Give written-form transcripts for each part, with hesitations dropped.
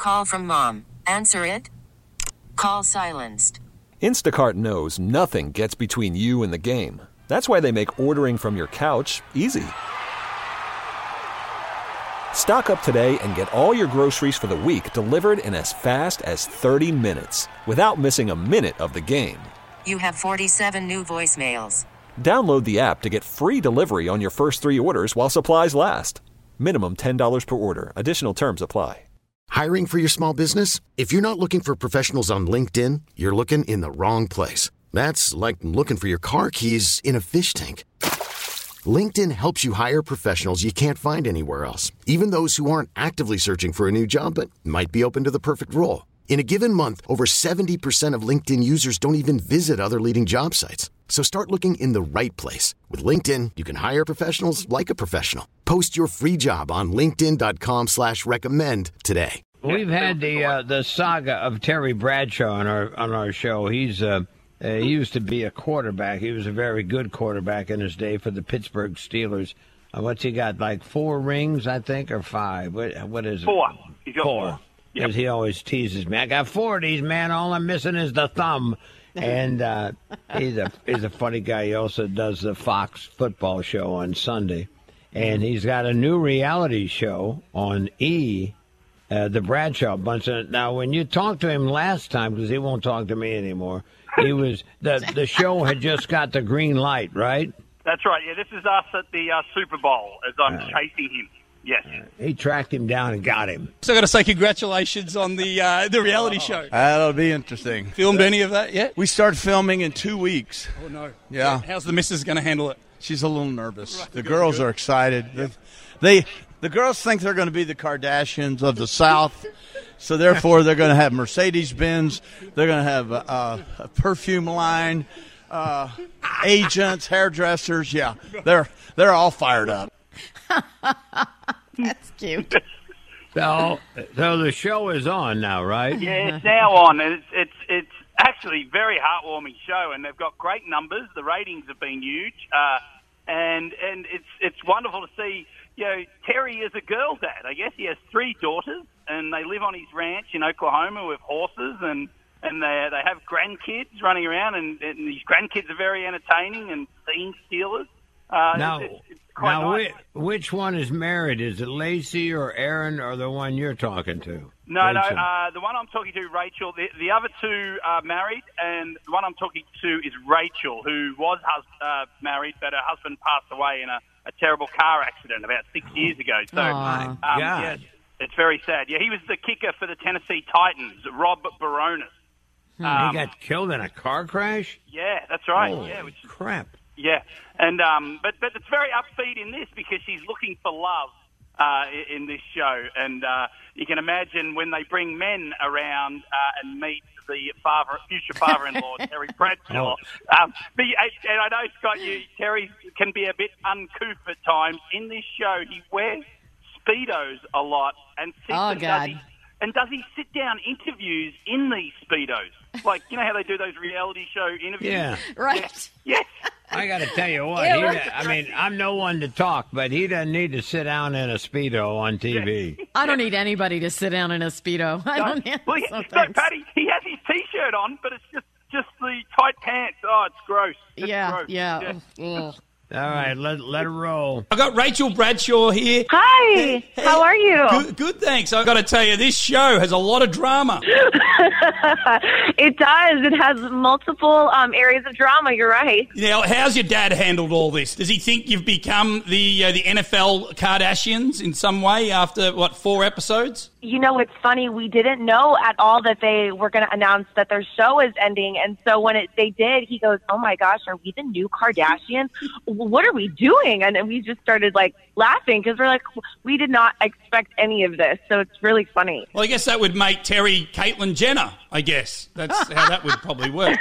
call from mom. Answer it. Call silenced. Instacart knows nothing gets between you and the game. That's why they make ordering from your couch easy. Stock up today and get all your groceries for the week delivered in as fast as 30 minutes without missing a minute of the game. You have 47 new voicemails. Download the app to get free delivery on your first 3 orders while supplies last. Minimum $10 per order. Additional terms apply. Hiring for your small business? If you're not looking for professionals on LinkedIn, you're looking in the wrong place. That's like looking for your car keys in a fish tank. LinkedIn helps you hire professionals you can't find anywhere else, even those who aren't actively searching for a new job but might be open to the perfect role. In a given month, over 70% of LinkedIn users don't even visit other leading job sites. So start looking in the right place. With LinkedIn, you can hire professionals like a professional. Post your free job on linkedin.com/recommend today. We've had the saga of Terry Bradshaw on our show. He used to be a quarterback. He was a very good quarterback in his day for the Pittsburgh Steelers. What's he got, like 4 rings, I think, or 5? What is it? 4. He's got 4. Yep. He always teases me. I got 4 of these, man. All I'm missing is the thumb. And he's a funny guy. He also does the Fox football show on Sunday. And he's got a new reality show on E! The Bradshaw Bunch. Now, when you talked to him last time, because he won't talk to me anymore, he was the show had just got the green light, right? That's right. Yeah, this is us at the Super Bowl as I'm chasing him. Yes. He tracked him down and got him. So I've got to say congratulations on the reality show. That'll be interesting. Filmed any of that yet? We start filming in 2 weeks. Oh, no. Yeah. How's the missus going to handle it? She's a little nervous. Right, the girls are excited. Yep. The girls think they're going to be the Kardashians of the South, so therefore they're going to have Mercedes-Benz. They're going to have a perfume line, agents, hairdressers. Yeah, they're all fired up. That's cute. So the show is on now, right? Yeah, it's now on. It's actually a very heartwarming show, and they've got great numbers. The ratings have been huge, and it's wonderful to see. You know, Terry is a girl dad. I guess he has 3 daughters, and they live on his ranch in Oklahoma with horses, and they have grandkids running around, and these grandkids are very entertaining and scene stealers. It's quite nice. Which one is married? Is it Lacey or Aaron or the one you're talking to? No, the one I'm talking to, Rachel. The other 2 are married, and the one I'm talking to is Rachel, who was married, but her husband passed away in a terrible car accident about 6 years ago. So, yes, it's very sad. Yeah, he was the kicker for the Tennessee Titans, Rob Baronis. He got killed in a car crash? Yeah, that's right. Holy crap. Yeah, and but it's very upbeat in this because she's looking for love in this show, and you can imagine when they bring men around and meet the future father-in-law, Terry Bradshaw. And I know, Scott, Terry can be a bit uncouth at times. In this show, he wears Speedos a lot and does he sit down interviews in these Speedos? Like, you know how they do those reality show interviews? Yeah. Right. Yes. I got to tell you what, I'm no one to talk, but he doesn't need to sit down in a Speedo on TV. I don't need anybody to sit down in a Speedo. I don't need Patty, he has his T-shirt on, but it's just the tight pants. Oh, it's gross. Yeah. All right, let it roll. I've got Rachel Bradshaw here. Hi, how are you? Good, thanks. I've got to tell you, this show has a lot of drama. It does. It has multiple areas of drama, you're right. Now, how's your dad handled all this? Does he think you've become the NFL Kardashians in some way after, 4 episodes? You know, it's funny. We didn't know at all that they were going to announce that their show is ending. And so when they did, he goes, oh, my gosh, are we the new Kardashians? What are we doing? And we just started, laughing because we're like, we did not expect any of this. So it's really funny. Well, I guess that would make Terry Caitlyn Jenner, I guess. That's how that would probably work.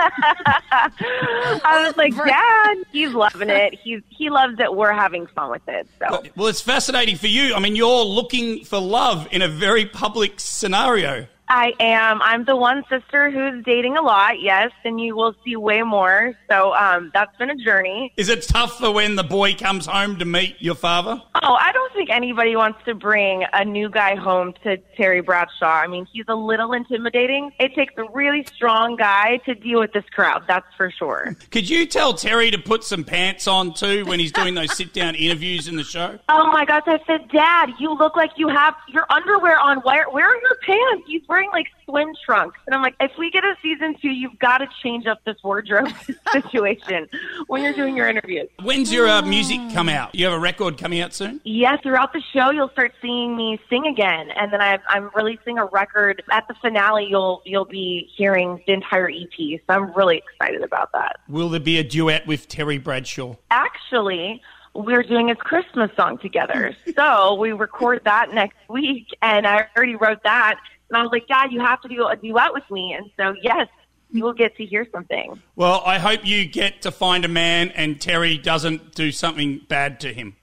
I was like, Dad, he's loving it. He loves it. We're having fun with it. So. Well, it's fascinating for you. I mean, you're looking for love in a very public scenario. I am. I'm the one sister who's dating a lot, yes, and you will see way more. So that's been a journey. Is it tough for when the boy comes home to meet your father? Oh, I don't think anybody wants to bring a new guy home to Terry Bradshaw. I mean, he's a little intimidating. It takes a really strong guy to deal with this crowd, that's for sure. Could you tell Terry to put some pants on too when he's doing those sit-down interviews in the show? Oh my gosh, I said, Dad, you look like you have your underwear on. Where are your pants? He's wearing like swim trunks. And I'm like, if we get a season 2, you've got to change up this wardrobe situation when you're doing your interviews. When's your music come out? You have a record coming out soon? Yeah, throughout the show, you'll start seeing me sing again. And then I'm releasing a record. At the finale, you'll be hearing the entire EP. So I'm really excited about that. Will there be a duet with Terry Bradshaw? Actually, we're doing his Christmas song together. So we record that next week, and I already wrote that. And I was like, Dad, you have to do a duet with me. And so, yes, you will get to hear something. Well, I hope you get to find a man and Terry doesn't do something bad to him.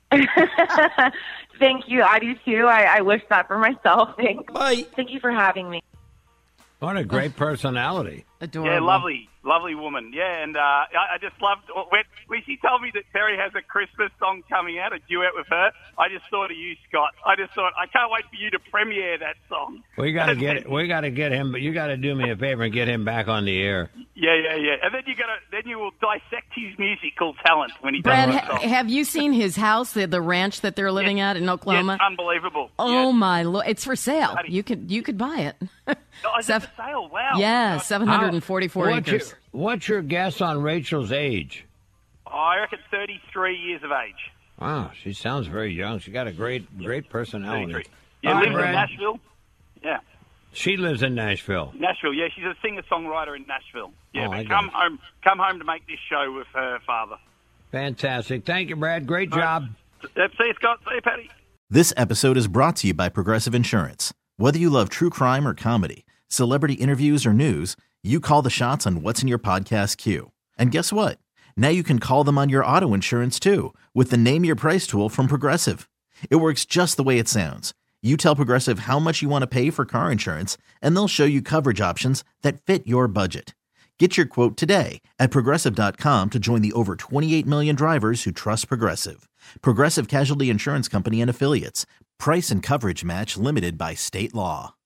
Thank you. I do, too. I wish that for myself. Thanks. Bye. Thank you for having me. What a great personality. Adorable. Yeah, lovely woman. Yeah, and I just loved when she told me that Terry has a Christmas song coming out, a duet with her. I just thought of you, Scott. I just thought, I can't wait for you to premiere that song. We got to get him, but you got to do me a favor and get him back on the air. Yeah. And then you will dissect his musical talent when he does Brad, that song. have you seen his house, the ranch that they're living at in Oklahoma? Yes, unbelievable. Oh yes. my Lord, it's for sale. You could buy it. Oh, is it for sale? Wow. Yeah, 744 acres. What's your guess on Rachel's age? I reckon 33 years of age. Wow, she sounds very young. She got a great personality. 33. Yeah, lives in Nashville. Yeah. She lives in Nashville. Nashville, yeah. She's a singer-songwriter in Nashville. Yeah, I but come home to make this show with her father. Fantastic. Thank you, Brad. Great job. Yep, see you, Scott. See you, Patty. This episode is brought to you by Progressive Insurance. Whether you love true crime or comedy, celebrity interviews or news, you call the shots on what's in your podcast queue. And guess what? Now you can call them on your auto insurance too with the Name Your Price tool from Progressive. It works just the way it sounds. You tell Progressive how much you want to pay for car insurance, and they'll show you coverage options that fit your budget. Get your quote today at Progressive.com to join the over 28 million drivers who trust Progressive. Progressive Casualty Insurance Company and Affiliates. Price and coverage match limited by state law.